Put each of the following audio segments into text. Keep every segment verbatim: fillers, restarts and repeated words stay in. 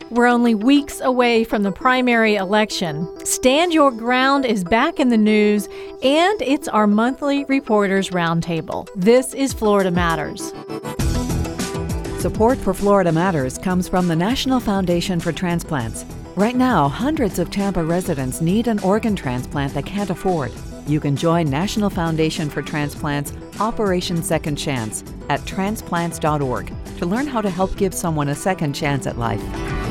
We're only weeks away from the primary election. Stand Your Ground is back in the news, and it's our monthly Reporters Roundtable. This is Florida Matters. Support for Florida Matters comes from the National Foundation for Transplants. Right now, hundreds of Tampa residents need an organ transplant they can't afford. You can join National Foundation for Transplants Operation Second Chance at transplants dot org to learn how to help give someone a second chance at life.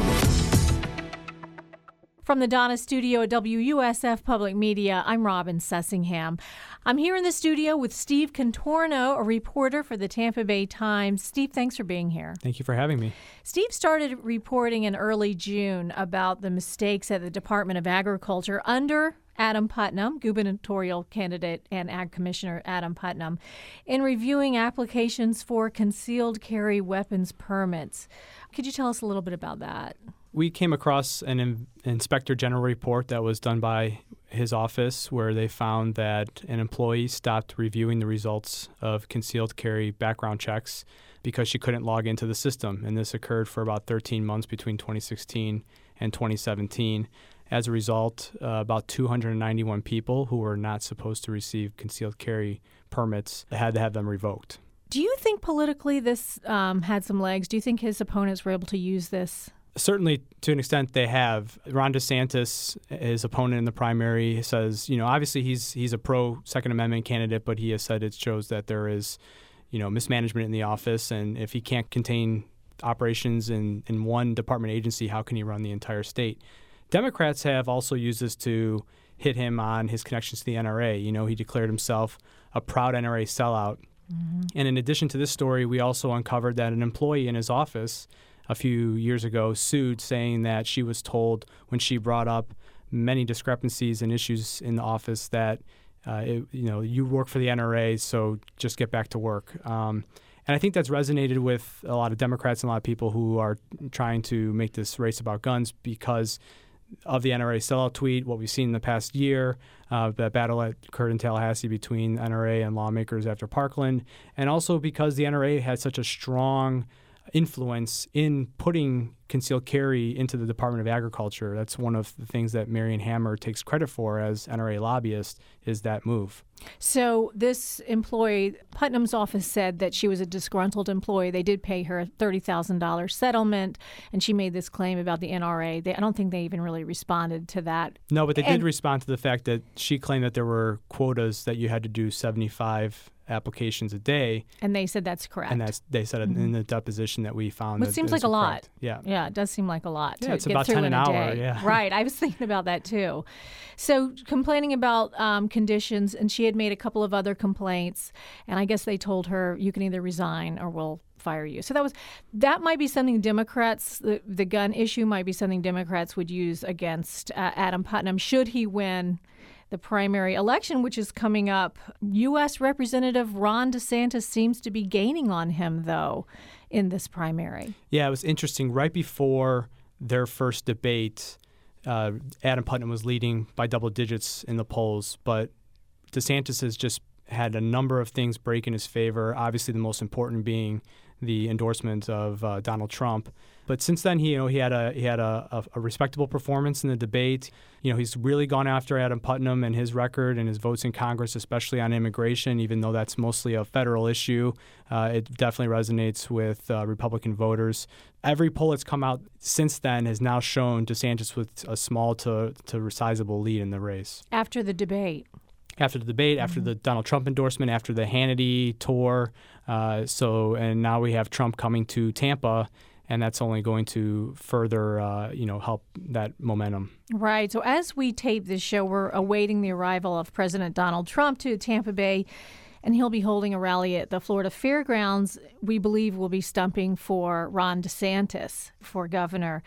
From the Donna Studio at W U S F Public Media, I'm Robin Sussingham. I'm here in the studio with Steve Contorno, a reporter for the Tampa Bay Times. Steve, thanks for being here. Thank you for having me. Steve started reporting in early June about the mistakes at the Department of Agriculture under Adam Putnam, gubernatorial candidate and Ag Commissioner Adam Putnam, in reviewing applications for concealed carry weapons permits. Could you tell us a little bit about that? We came across an in- Inspector General report that was done by his office where they found that an employee stopped reviewing the results of concealed carry background checks because she couldn't log into the system. And this occurred for about thirteen months between twenty sixteen and twenty seventeen. As a result, uh, about two hundred ninety-one people who were not supposed to receive concealed carry permits had to have them revoked. Do you think politically this um, had some legs? Do you think his opponents were able to use this? Certainly, to an extent, they have. Ron DeSantis, his opponent in the primary, says, you know, obviously he's he's a pro-Second Amendment candidate, but he has said it shows that there is, you know, mismanagement in the office. And if he can't contain operations in, in one department agency, how can he run the entire state? Democrats have also used this to hit him on his connections to the N R A. You know, he declared himself a proud N R A sellout. Mm-hmm. And in addition to this story, we also uncovered that an employee in his office a few years ago sued, saying that she was told when she brought up many discrepancies and issues in the office that, uh, it, you know, you work for the N R A, so just get back to work. Um, and I think that's resonated with a lot of Democrats and a lot of people who are trying to make this race about guns because of the N R A sellout tweet, what we've seen in the past year, uh, the battle that occurred in Tallahassee between N R A and lawmakers after Parkland, and also because the N R A had such a strong influence in putting concealed carry into the Department of Agriculture. That's one of the things that Marion Hammer takes credit for as N R A lobbyist, is that move. So this employee, Putnam's office said that she was a disgruntled employee. They did pay her a thirty thousand dollars settlement, and she made this claim about the N R A. They, I don't think they even really responded to that. No, but they and, did respond to the fact that she claimed that there were quotas that you had to do seventy-five applications a day. And they said that's correct. And that's they said mm-hmm. in the deposition that we found. But that it seems that like a lot. Correct. Yeah. Yeah, it does seem like a lot yeah, to it's get about through ten in an a hour. day. Yeah. Right. I was thinking about that too. So complaining about um, conditions, and she had made a couple of other complaints, and I guess they told her you can either resign or we'll fire you. So that was that might be something Democrats, the, the gun issue might be something Democrats would use against uh, Adam Putnam should he win the primary election, which is coming up. U S Representative Ron DeSantis seems to be gaining on him, though, in this primary. Yeah, it was interesting. Right before their first debate, uh, Adam Putnam was leading by double digits in the polls, but DeSantis has just had a number of things break in his favor, obviously the most important being the endorsement of uh, Donald Trump. But since then, he you know he had a he had a, a, a respectable performance in the debate. You know, he's really gone after Adam Putnam and his record and his votes in Congress, especially on immigration, even though that's mostly a federal issue. Uh, it definitely resonates with uh, Republican voters. Every poll that's come out since then has now shown DeSantis with a small to, to sizable lead in the race. After the debate. After the debate, mm-hmm. after the Donald Trump endorsement, after the Hannity tour. Uh, so, and now we have Trump coming to Tampa, and that's only going to further, uh, you know, help that momentum. Right. So as we tape this show, we're awaiting the arrival of President Donald Trump to Tampa Bay, and he'll be holding a rally at the Florida Fairgrounds. We believe will be stumping for Ron DeSantis for governor.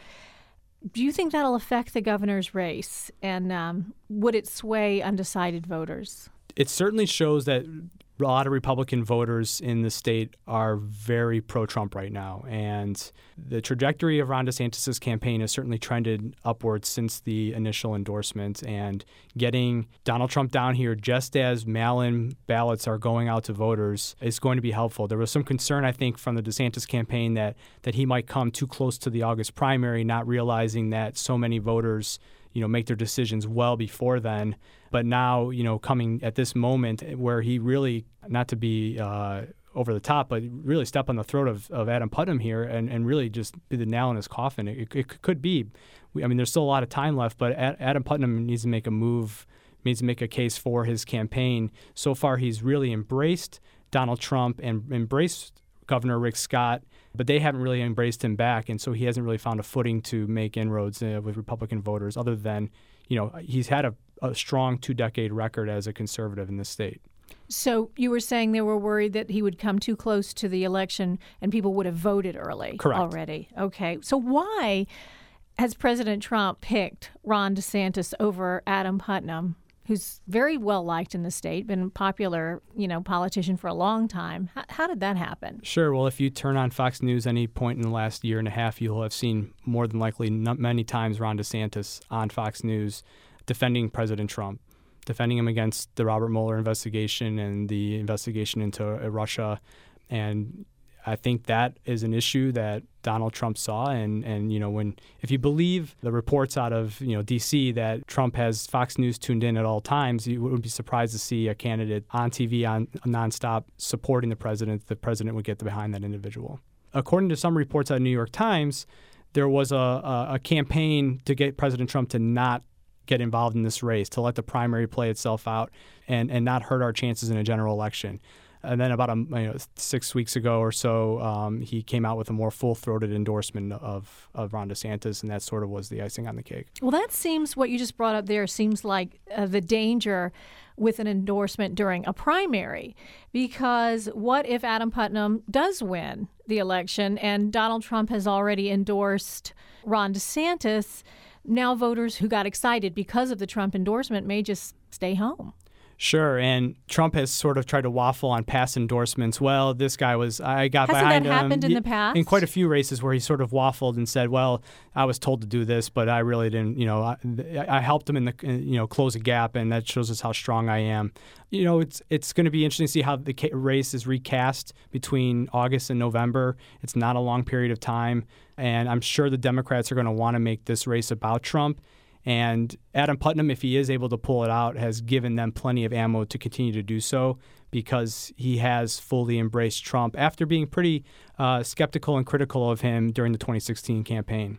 Do you think that'll affect the governor's race, and um, would it sway undecided voters? It certainly shows that A lot of Republican voters in the state are very pro-Trump right now, and the trajectory of Ron DeSantis' campaign has certainly trended upwards since the initial endorsement, and getting Donald Trump down here just as mail-in ballots are going out to voters is going to be helpful. There was some concern, I think, from the DeSantis campaign that, that he might come too close to the August primary, not realizing that so many voters you know, make their decisions well before then. But now, you know, coming at this moment where he really, not to be uh, over the top, but really step on the throat of, of Adam Putnam here and, and really just be the nail in his coffin. It, it could be. I mean, there's still a lot of time left, but Adam Putnam needs to make a move, needs to make a case for his campaign. So far, he's really embraced Donald Trump and embraced Governor Rick Scott, but they haven't really embraced him back, and so he hasn't really found a footing to make inroads uh, with Republican voters other than, you know, he's had a, a strong two-decade record as a conservative in this state. So you were saying they were worried that he would come too close to the election and people would have voted early Correct. already. Okay. So why has President Trump picked Ron DeSantis over Adam Putnam, who's very well liked in the state, been a popular, you know, politician for a long time? How, how did that happen? Sure. Well, if you turn on Fox News any point in the last year and a half, you'll have seen more than likely n- many times Ron DeSantis on Fox News defending President Trump, defending him against the Robert Mueller investigation and the investigation into uh, Russia. And I think that is an issue that Donald Trump saw, and, and you know when if you believe the reports out of you know D C that Trump has Fox News tuned in at all times, you wouldn't be surprised to see a candidate on T V on nonstop supporting the president. The president would get behind that individual. According to some reports out of New York Times, there was a, a, a campaign to get President Trump to not get involved in this race, to let the primary play itself out and, and not hurt our chances in a general election. And then about a, you know, six weeks ago or so, um, he came out with a more full-throated endorsement of, of Ron DeSantis, and that sort of was the icing on the cake. Well, that seems, what you just brought up there seems like uh, the danger with an endorsement during a primary, because what if Adam Putnam does win the election and Donald Trump has already endorsed Ron DeSantis? Now voters who got excited because of the Trump endorsement may just stay home. Sure, and Trump has sort of tried to waffle on past endorsements. Well, this guy was, I got Hasn't behind that him. happened in the past? In quite a few races where he sort of waffled and said, well, I was told to do this, but I really didn't, you know, I, I helped him in the, you know, close a gap, and that shows us how strong I am. You know, it's it's going to be interesting to see how the race is recast between August and November. It's not a long period of time, and I'm sure the Democrats are going to want to make this race about Trump. And Adam Putnam, if he is able to pull it out, has given them plenty of ammo to continue to do so, because he has fully embraced Trump after being pretty uh, skeptical and critical of him during the twenty sixteen campaign.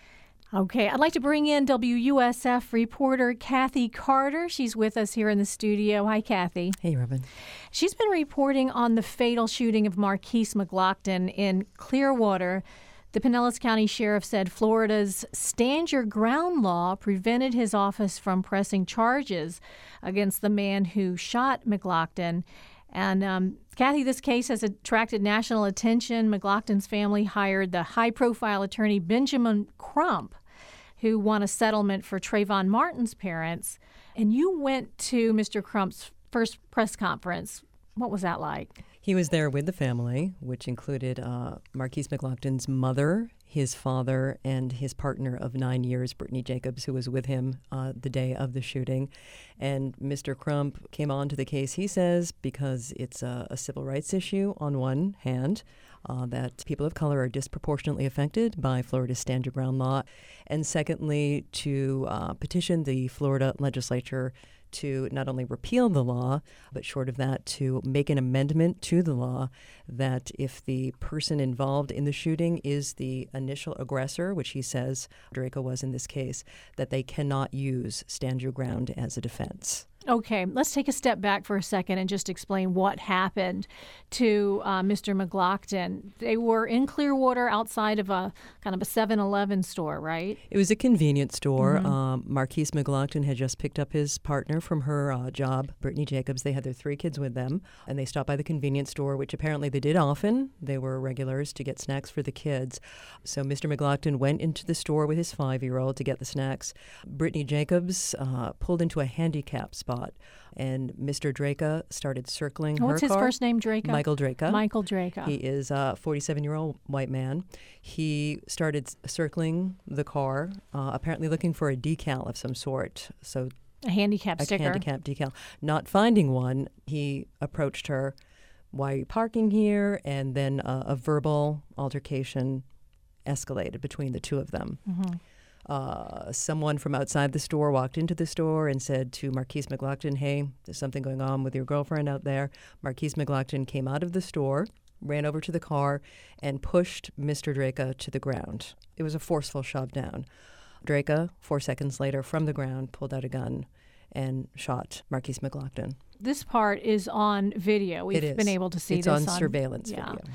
Okay, I'd like to bring in W U S F reporter Kathy Carter. She's with us here in the studio. Hi, Kathy. Hey, Robin. She's been reporting on the fatal shooting of Marquise McLaughlin in Clearwater. The Pinellas County Sheriff said Florida's Stand Your Ground law prevented his office from pressing charges against the man who shot McLaughlin. And, um, Kathy, this case has attracted national attention. McLaughlin's family hired the high-profile attorney Benjamin Crump, who won a settlement for Trayvon Martin's parents. And you went to Mister Crump's first press conference. What was that like? He was there with the family, which included uh, Marquise McLaughlin's mother, his father, and his partner of nine years, Brittany Jacobs, who was with him uh, the day of the shooting. And Mister Crump came on to the case, he says, because it's a, a civil rights issue on one hand, uh, that people of color are disproportionately affected by Florida's Stand Your Ground law, and secondly, to uh, petition the Florida legislature to not only repeal the law, but short of that, to make an amendment to the law that if the person involved in the shooting is the initial aggressor, which he says Draco was in this case, that they cannot use Stand Your Ground as a defense. Okay, let's take a step back for a second and just explain what happened to uh, Mister McLaughlin. They were in Clearwater outside of a kind of a seven eleven store, right? It was a convenience store. Mm-hmm. Um, Marquise McLaughlin had just picked up his partner from her uh, job, Brittany Jacobs. They had their three kids with them, and they stopped by the convenience store, which apparently they did often. They were regulars to get snacks for the kids. So Mister McLaughlin went into the store with his five-year-old to get the snacks. Brittany Jacobs uh, pulled into a handicap spot shot. And Mister Draka started circling her What's his car. first name, Draka? Michael Draka. Michael Draka. He is a forty-seven-year-old white man. He started s- circling the car, uh, apparently looking for a decal of some sort. So a handicap a sticker. handicap decal. Not finding one, he approached her. Why are you parking here? And then uh, a verbal altercation escalated between the two of them. Mm-hmm. Uh, someone from outside the store walked into the store and said to Marquise McLaughlin, hey, there's something going on with your girlfriend out there. Marquise McLaughlin came out of the store, ran over to the car, and pushed Mister Draka to the ground. It was a forceful shove down. Draka, four seconds later, from the ground, pulled out a gun and shot Marquise McLaughlin. This part is on video. We've It is. been able to see it's this on surveillance yeah. video.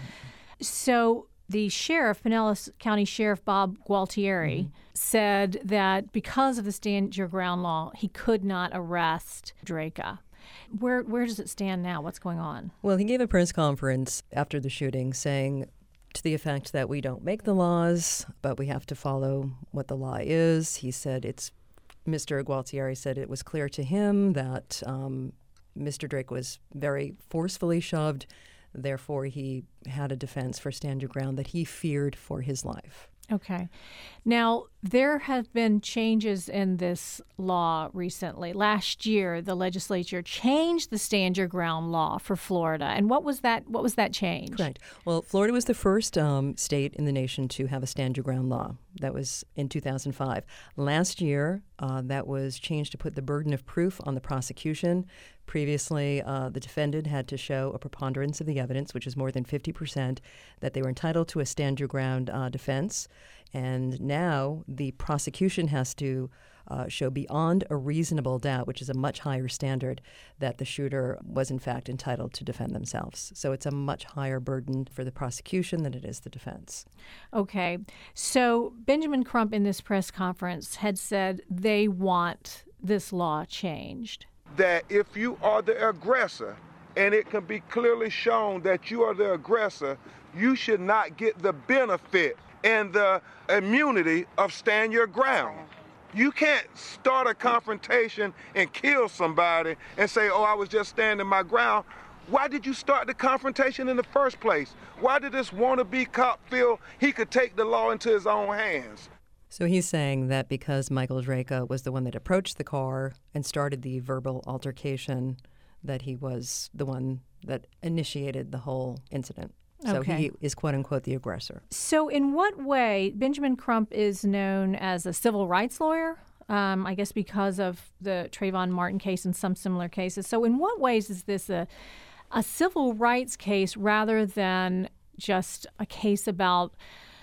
So the sheriff, Pinellas County Sheriff Bob Gualtieri, Mm-hmm. said that because of the stand your ground law, he could not arrest Draka. Where where does it stand now? What's going on? Well, he gave a press conference after the shooting saying to the effect that we don't make the laws, but we have to follow what the law is. He said it's, Mister Gualtieri said it was clear to him that um, Mister Drake was very forcefully shoved. Therefore, he had a defense for stand your ground that he feared for his life. Okay. Now, there have been changes in this law recently. Last year, the legislature changed the stand your ground law for Florida. And what was that what was that change? Correct. Well, Florida was the first um, state in the nation to have a stand your ground law. That was in two thousand five. Last year, uh, that was changed to put the burden of proof on the prosecution. Previously, uh, the defendant had to show a preponderance of the evidence, which is more than fifty percent, that they were entitled to a stand your ground uh, defense. And now the prosecution has to uh, show beyond a reasonable doubt, which is a much higher standard, that the shooter was in fact entitled to defend themselves. So it's a much higher burden for the prosecution than it is the defense. Okay. So Benjamin Crump in this press conference had said they want this law changed. That if you are the aggressor and it can be clearly shown that you are the aggressor, you should not get the benefit and the immunity of stand your ground. You can't start a confrontation and kill somebody and say, oh, I was just standing my ground. Why did you start the confrontation in the first place? Why did this wannabe cop feel he could take the law into his own hands? So he's saying that because Michael Draka was the one that approached the car and started the verbal altercation, that he was the one that initiated the whole incident. So Okay. he is, quote unquote, the aggressor. So in what way, Benjamin Crump is known as a civil rights lawyer, um, I guess because of the Trayvon Martin case and some similar cases. So in what ways is this a, a civil rights case rather than just a case about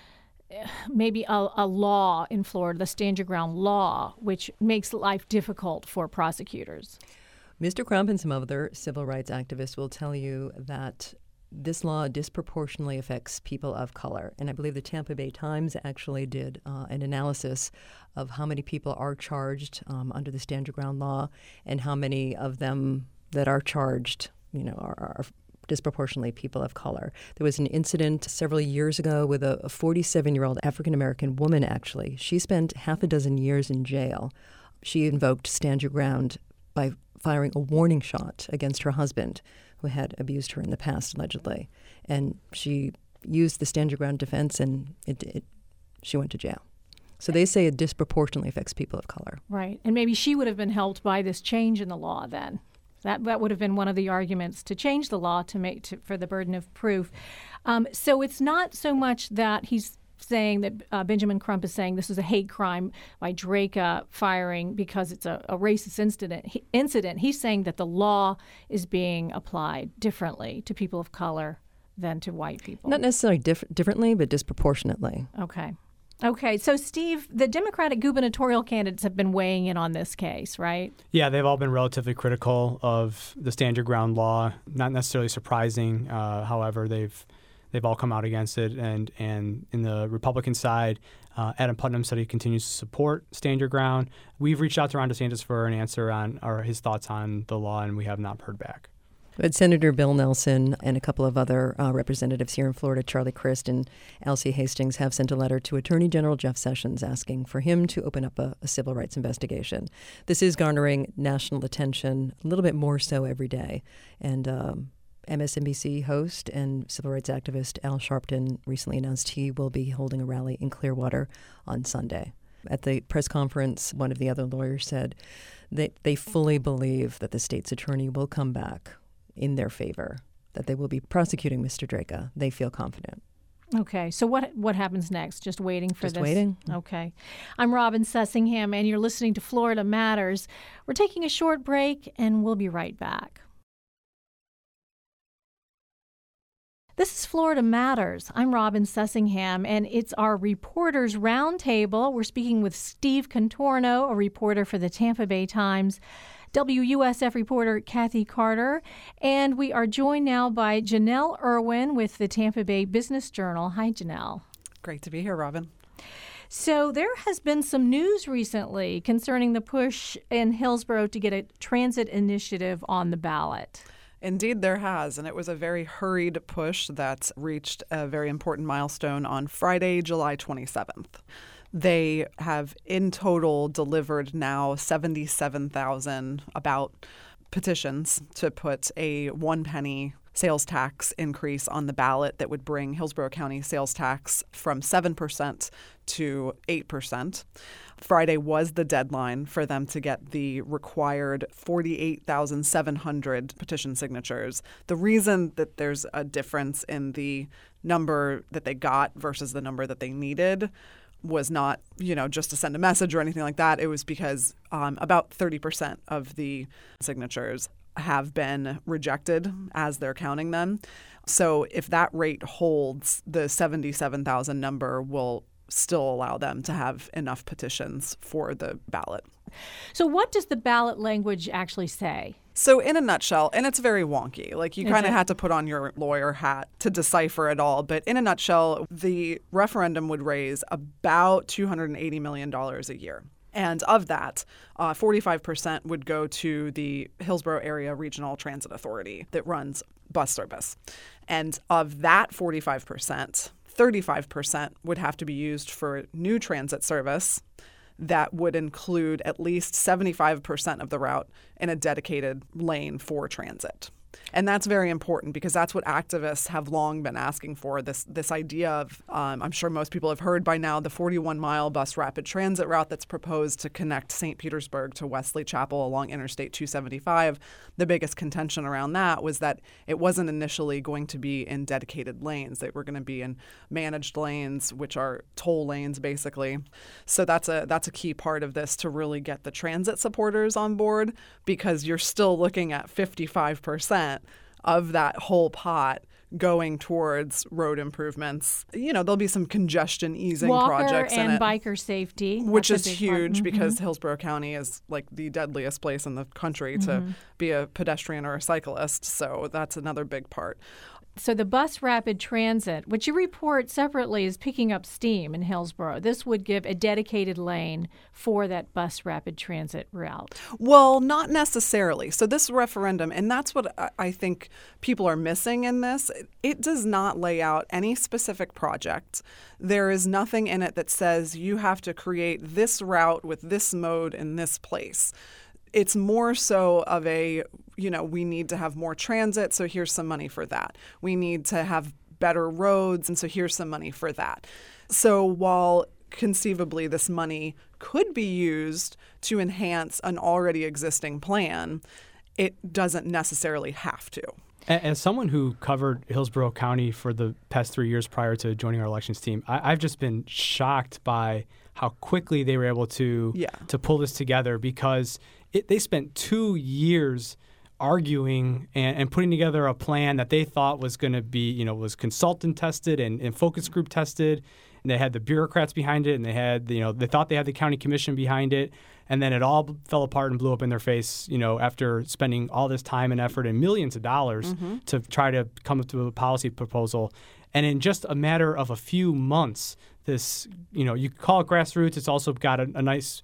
maybe a, a law in Florida, the stand your ground law, which makes life difficult for prosecutors? Mister Crump and some other civil rights activists will tell you that this law disproportionately affects people of color. And I believe the Tampa Bay Times actually did uh, an analysis of how many people are charged um, under the stand your ground law and how many of them that are charged, you know, are, are disproportionately people of color. There was an incident several years ago with a forty-seven-year-old African-American woman, actually. She spent half a dozen years in jail. She invoked stand your ground by firing a warning shot against her husband, who had abused her in the past, allegedly. And she used the stand your ground defense, and it, it, she went to jail. So they say it disproportionately affects people of color. Right. And maybe she would have been helped by this change in the law then. That that would have been one of the arguments to change the law to make to, for the burden of proof. Um, so it's not so much that he's saying that uh, Benjamin Crump is saying this is a hate crime by Draka firing because it's a, a racist incident. He, incident. He's saying that the law is being applied differently to people of color than to white people. Not necessarily diff- differently, but disproportionately. Okay. Okay. So, Steve, the Democratic gubernatorial candidates have been weighing in on this case, right? Yeah, they've all been relatively critical of the stand your ground law. Not necessarily surprising. Uh, however, they've they've all come out against it. And, and in the Republican side, uh, Adam Putnam said he continues to support stand your ground. We've reached out to Ron DeSantis for an answer on or his thoughts on the law, and we have not heard back. But Senator Bill Nelson and a couple of other uh, representatives here in Florida, Charlie Crist and Alcee Hastings, have sent a letter to Attorney General Jeff Sessions asking for him to open up a, a civil rights investigation. This is garnering national attention, a little bit more so every day. And um, M S N B C host and civil rights activist Al Sharpton recently announced he will be holding a rally in Clearwater on Sunday. At the press conference, one of the other lawyers said that they fully believe that the state's attorney will come back in their favor, that they will be prosecuting Mister Draka. They feel confident. Okay, so what what happens next? Just waiting for Just this? waiting. Okay. I'm Robin Sussingham, and you're listening to Florida Matters. We're taking a short break, and we'll be right back. This is Florida Matters. I'm Robin Sussingham, and it's our Reporters Roundtable. We're speaking with Steve Contorno, a reporter for the Tampa Bay Times, W U S F reporter Kathy Carter, and we are joined now by Janelle Irwin with the Tampa Bay Business Journal. Hi, Janelle. Great to be here, Robin. So there has been some news recently concerning the push in Hillsborough to get a transit initiative on the ballot. Indeed, there has, and it was a very hurried push that reached a very important milestone on Friday, July twenty-seventh. They have in total delivered now seventy-seven thousand about petitions to put a one penny sales tax increase on the ballot that would bring Hillsborough County sales tax from seven percent to eight percent. Friday was the deadline for them to get the required forty-eight thousand seven hundred petition signatures. The reason that there's a difference in the number that they got versus the number that they needed was not, you know, just to send a message or anything like that. It was because um, about thirty percent of the signatures have been rejected as they're counting them. So if that rate holds, the seventy-seven thousand number will still allow them to have enough petitions for the ballot. So what does the ballot language actually say? So in a nutshell, and it's very wonky, like you Is kind of it? had to put on your lawyer hat to decipher it all. But in a nutshell, the referendum would raise about two hundred eighty million dollars a year. And of that, uh, forty-five percent would go to the Hillsborough Area Regional Transit Authority that runs bus service. And of that forty-five percent, thirty-five percent would have to be used for new transit service that would include at least seventy-five percent of the route in a dedicated lane for transit. And that's very important because that's what activists have long been asking for, this this idea of, um, I'm sure most people have heard by now, the forty-one mile bus rapid transit route that's proposed to connect Saint Petersburg to Wesley Chapel along Interstate two seventy-five. The biggest contention around that was that it wasn't initially going to be in dedicated lanes. They were going to be in managed lanes, which are toll lanes, basically. So that's a that's a key part of this to really get the transit supporters on board, because you're still looking at fifty-five percent of that whole pot going towards road improvements. You know, there'll be some congestion easing Walker projects and in it, biker safety, which that's a is big part. huge Mhm. because Hillsborough County is like the deadliest place in the country Mm-hmm. to be a pedestrian or a cyclist. So that's another big part. So the bus rapid transit, which you report separately, is picking up steam in Hillsborough. This would give a dedicated lane for that bus rapid transit route. Well, not necessarily. So this referendum, and that's what I- I think people are missing in this, it does not lay out any specific project. There is nothing in it that says you have to create this route with this mode in this place. It's more so of a, you know, we need to have more transit, so here's some money for that. We need to have better roads, and so here's some money for that. So while conceivably this money could be used to enhance an already existing plan, it doesn't necessarily have to. As someone who covered Hillsborough County for the past three years prior to joining our elections team, I, I've just been shocked by how quickly they were able to Yeah. to pull this together, because it, they spent two years arguing and, and putting together a plan that they thought was going to be, you know, was consultant tested and, and focus group tested. And they had the bureaucrats behind it, and they had, you know, they thought they had the county commission behind it. And then it all fell apart and blew up in their face, you know, after spending all this time and effort and millions of dollars Mm-hmm. to try to come up with a policy proposal. And in just a matter of a few months, this, you know, you call it grassroots. It's also got a, a nice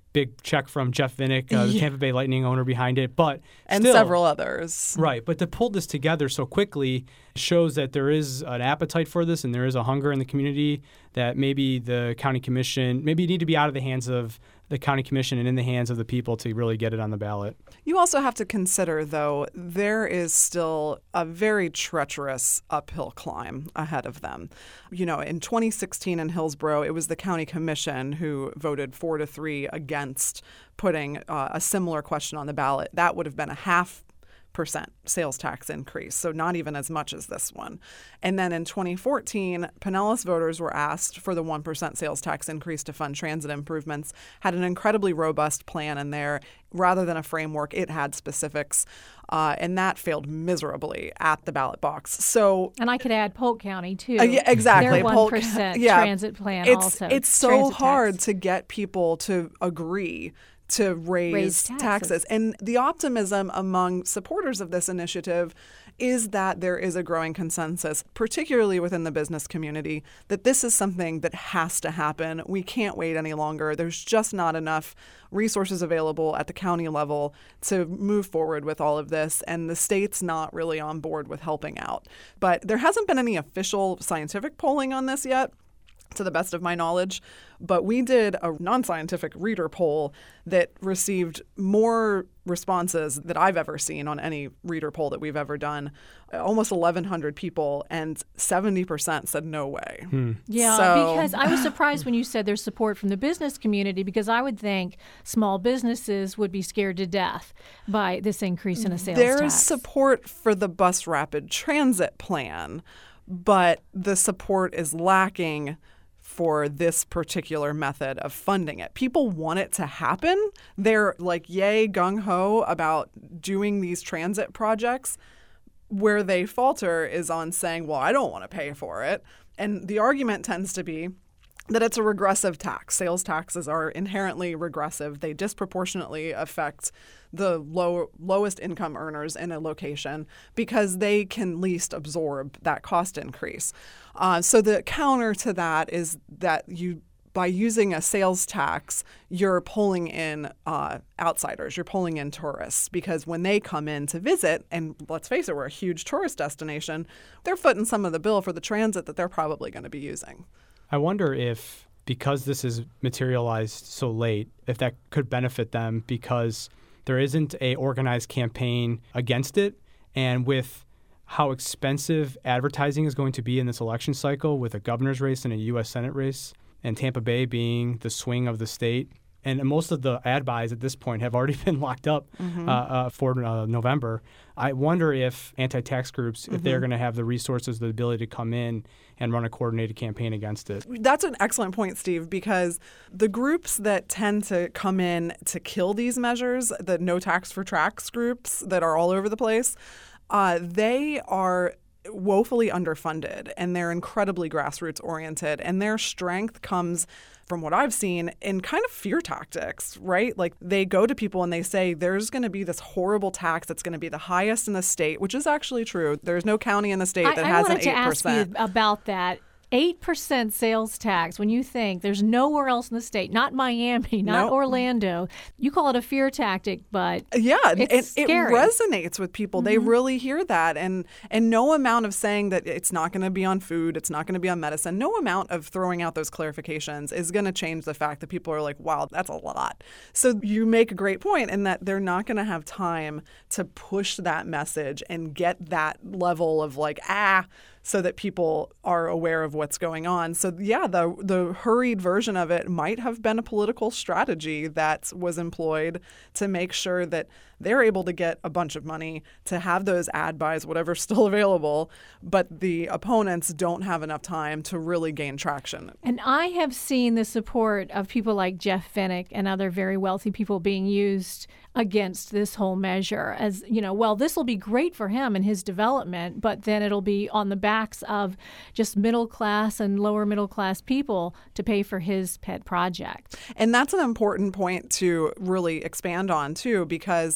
big check from Jeff Vinik, uh, the Yeah. Tampa Bay Lightning owner behind it, but and still, several others. Right, but to pull this together so quickly shows that there is an appetite for this and there is a hunger in the community that maybe the county commission, maybe you need to be out of the hands of the county commission and in the hands of the people to really get it on the ballot. You also have to consider, though, there is still a very treacherous uphill climb ahead of them. You know, in twenty sixteen in Hillsborough, it was the county commission who voted four to three against putting uh, a similar question on the ballot. That would have been a half percent sales tax increase, so not even as much as this one. And then in twenty fourteen, Pinellas voters were asked for the one percent sales tax increase to fund transit improvements, had an incredibly robust plan in there. Rather than a framework, it had specifics, uh, and that failed miserably at the ballot box. So, And I could add Polk County, too. uh, yeah, exactly. Their Polk- one percent yeah. transit plan it's, also. It's so transit hard tax. to get people to agree to raise, Raise taxes. taxes. And the optimism among supporters of this initiative is that there is a growing consensus, particularly within the business community, that this is something that has to happen. We can't wait any longer. There's just not enough resources available at the county level to move forward with all of this, and the state's not really on board with helping out. But there hasn't been any official scientific polling on this yet, to the best of my knowledge. But we did a non-scientific reader poll that received more responses that I've ever seen on any reader poll that we've ever done. Almost eleven hundred people, and seventy percent said no way. Hmm. Yeah, So- because I was surprised when you said there's support from the business community, because I would think small businesses would be scared to death by this increase in a sales There's tax. support for the bus rapid transit plan, but the support is lacking for this particular method of funding it. People want it to happen. They're like yay gung-ho about doing these transit projects. Where they falter is on saying, well, I don't want to pay for it. And the argument tends to be that it's a regressive tax. Sales taxes are inherently regressive. They disproportionately affect the low, lowest income earners in a location because they can least absorb that cost increase. Uh, so the counter to that is that you, by using a sales tax, you're pulling in uh, outsiders. You're pulling in tourists because when they come in to visit, and let's face it, we're a huge tourist destination, they're footing some of the bill for the transit that they're probably going to be using. I wonder if, because this is materialized so late, if that could benefit them because there isn't a organized campaign against it. And with how expensive advertising is going to be in this election cycle with a governor's race and a U S Senate race, and Tampa Bay being the swing of the state, and most of the ad buys at this point have already been locked up mm-hmm. uh, uh, for uh, November. I wonder if anti-tax groups, mm-hmm. if they're going to have the resources, the ability to come in and run a coordinated campaign against it. That's an excellent point, Steve, because the groups that tend to come in to kill these measures, the no tax for tracks groups that are all over the place, uh, they are woefully underfunded, and they're incredibly grassroots oriented, and their strength comes from what I've seen in kind of fear tactics, right? Like they go to people and they say, there's going to be this horrible tax that's going to be the highest in the state, which is actually true. There's no county in the state that I, has I an wanted eight percent. to ask you about that. eight percent sales tax, when you think there's nowhere else in the state, not Miami, not Nope. Orlando. You call it a fear tactic, but Yeah, it's it, it scary. resonates with people. Mm-hmm. They really hear that. And and no amount of saying that it's not going to be on food, it's not going to be on medicine, no amount of throwing out those clarifications is going to change the fact that people are like, wow, that's a lot. So you make a great point in that they're not going to have time to push that message and get that level of like, ah, so that people are aware of what's going on. So yeah, the the hurried version of it might have been a political strategy that was employed to make sure that they're able to get a bunch of money to have those ad buys, whatever's still available, but the opponents don't have enough time to really gain traction. And I have seen the support of people like Jeff Vinik and other very wealthy people being used against this whole measure as, you know, well, this will be great for him and his development, but then it'll be on the backs of just middle class and lower middle class people to pay for his pet project. And that's an important point to really expand on, too, because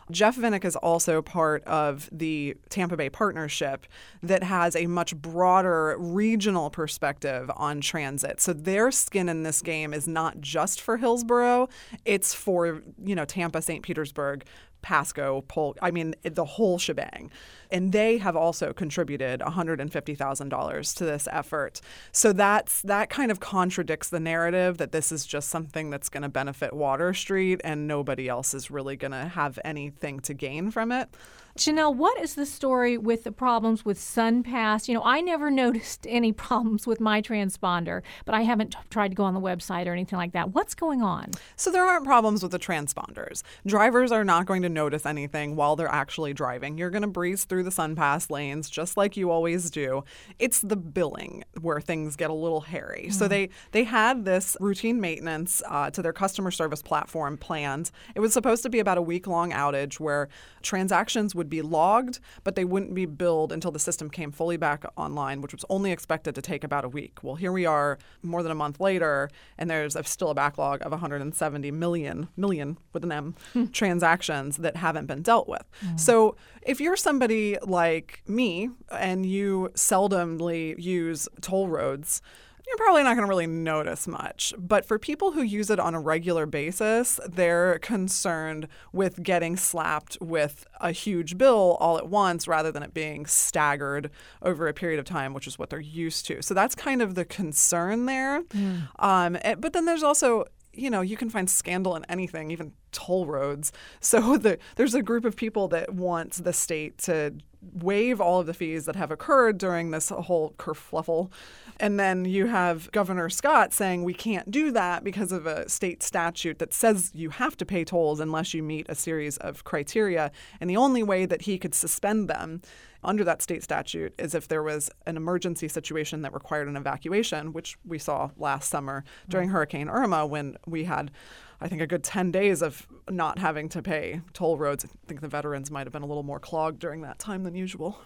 Jeff Vinik is also part of the Tampa Bay Partnership that has a much broader regional perspective on transit. So their skin in this game is not just for Hillsborough, it's for, you know, Tampa, Saint Petersburg, Pasco, Polk, I mean, the whole shebang. And they have also contributed one hundred fifty thousand dollars to this effort. So that's that kind of contradicts the narrative that this is just something that's going to benefit Water Street and nobody else is really going to have anything to gain from it. Janelle, what is the story with the problems with SunPass? You know, I never noticed any problems with my transponder, but I haven't t- tried to go on the website or anything like that. What's going on? So there aren't problems with the transponders. Drivers are not going to notice anything while they're actually driving. You're going to breeze through the SunPass lanes just like you always do. It's the billing where things get a little hairy. Mm. So they, they had this routine maintenance uh, to their customer service platform planned. It was supposed to be about a week-long outage where transactions would be logged, but they wouldn't be billed until the system came fully back online, which was only expected to take about a week. Well, here we are more than a month later, and there's a, still a backlog of one hundred seventy million, million with an M, transactions that haven't been dealt with. Mm. So if you're somebody like me and you seldomly use toll roads, you're probably not going to really notice much. But for people who use it on a regular basis, they're concerned with getting slapped with a huge bill all at once rather than it being staggered over a period of time, which is what they're used to. So that's kind of the concern there. Mm. Um, but then there's also, you know, you can find scandal in anything, even toll roads. So the, there's a group of people that wants the state to waive all of the fees that have occurred during this whole kerfuffle. And then you have Governor Scott saying we can't do that because of a state statute that says you have to pay tolls unless you meet a series of criteria. And the only way that he could suspend them under that state statute is if there was an emergency situation that required an evacuation, which we saw last summer during mm-hmm. Hurricane Irma when we had, I think, a good ten days of not having to pay toll roads. I think the veterans might have been a little more clogged during that time than usual.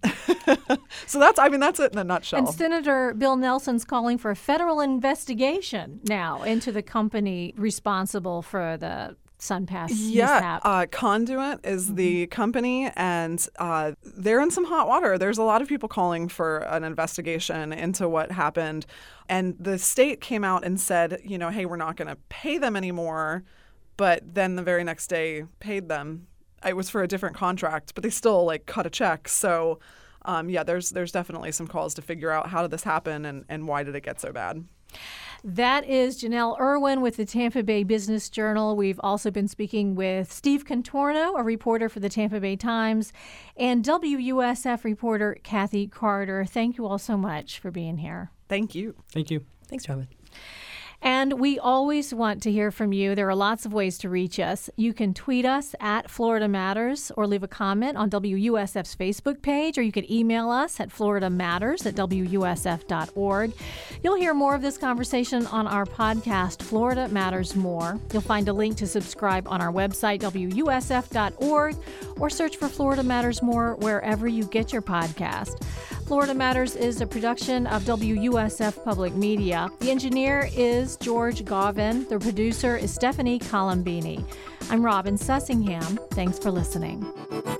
Mm. So that's, I mean, that's it in a nutshell. And Senator Bill Nelson's calling for a federal investigation now into the company responsible for the SunPass yeah, mishap. Uh, Conduent is mm-hmm. the company, and uh, they're in some hot water. There's a lot of people calling for an investigation into what happened. And the state came out and said, you know, hey, we're not going to pay them anymore. But then the very next day paid them. It was for a different contract, but they still like cut a check. So um, yeah, there's there's definitely some calls to figure out how did this happen and, and why did it get so bad. That is Janelle Irwin with the Tampa Bay Business Journal. We've also been speaking with Steve Contorno, a reporter for the Tampa Bay Times, and W U S F reporter Kathy Carter. Thank you all so much for being here. Thank you. Thank you. Thanks, Robin. And we always want to hear from you. There are lots of ways to reach us. You can tweet us at Florida Matters or leave a comment on W U S F's Facebook page, or you could email us at florida matters at w u s f dot org. You'll hear more of this conversation on our podcast, Florida Matters More. You'll find a link to subscribe on our website, w u s f dot org, or search for Florida Matters More wherever you get your podcast. Florida Matters is a production of W U S F Public Media. The engineer is George Gauvin. The producer is Stephanie Colombini. I'm Robin Sussingham. Thanks for listening.